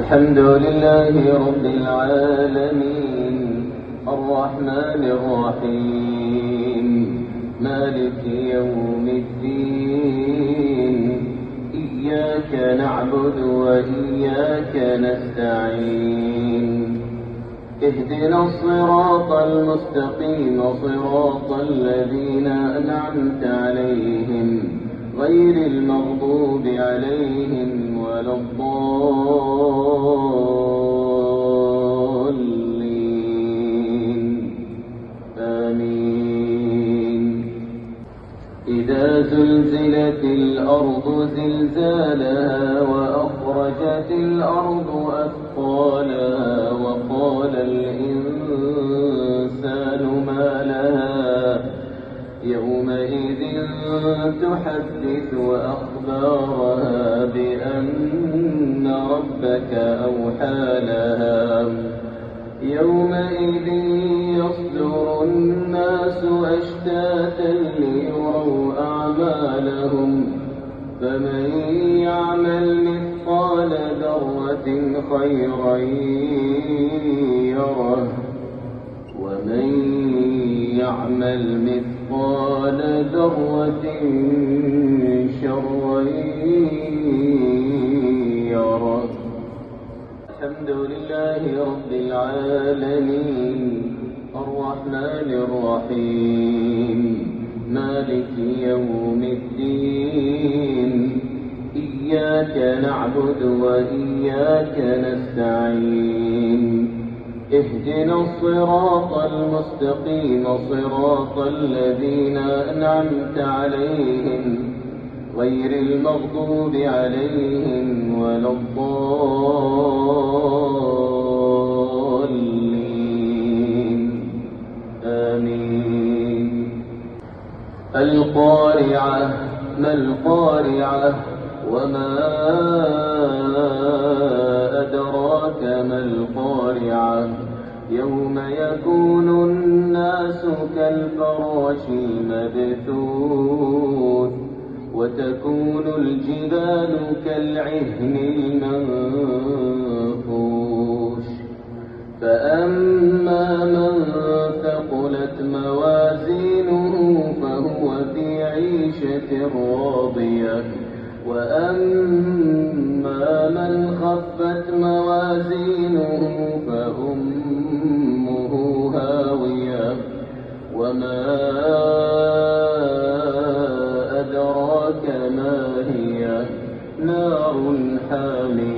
الحمد لله رب العالمين الرحمن الرحيم مالك يوم الدين إياك نعبد وإياك نستعين اهدنا الصراط المستقيم صراط الذين أنعمت عليهم غير المغضوب عليهم ولا الضالين آمين. إذا زلزلت الأرض زلزالها وأخرجت الأرض أثقالها وقال الإنسان ما لها يومئذ تحدث أخبارها بأن ربك أوحى لها يومئذ يصدر الناس أشتاتا ليروا أعمالهم فمن يعمل مثقال ذرة خيرا يره ومن يعمل مثقال ذرة شرا يره. الحمد لله رب العالمين الرحمن الرحيم مالك يوم الدين إياك نعبد وإياك نستعين اهدنا الصراط المستقيم صراط الذين أنعمت عليهم غير المغضوب عليهم ولا الضالين آمين. القارعة ما القارعة وما أدراك ما القارعة يوم يكون الناس كالفراش المبثوث وتكون الجبال كالعهن المنفوش فأما من ثقلت موازينه فهو في عيشة راضية وأما من خفت موازينه فأمه هاوية وما أدراك ما هي نار حامية.